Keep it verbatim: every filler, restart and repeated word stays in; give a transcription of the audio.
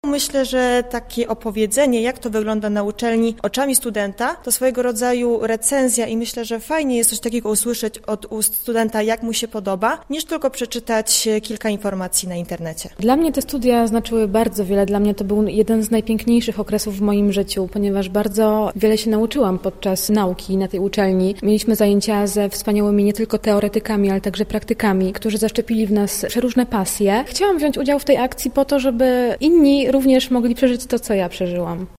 Myślę, że takie opowiedzenie, jak to wygląda na uczelni oczami studenta, to swojego rodzaju recenzja i myślę, że fajnie jest coś takiego usłyszeć od ust studenta, jak mu się podoba, niż tylko przeczytać kilka informacji na internecie. Dla mnie te studia znaczyły bardzo wiele. Dla mnie to był jeden z najpiękniejszych okresów w moim życiu, ponieważ bardzo wiele się nauczyłam podczas nauki na tej uczelni. Mieliśmy zajęcia ze wspaniałymi nie tylko teoretykami, ale także praktykami, którzy zaszczepili w nas przeróżne pasje. Chciałam wziąć udział w tej akcji po to, żeby inni również mogli przeżyć to, co ja przeżyłam.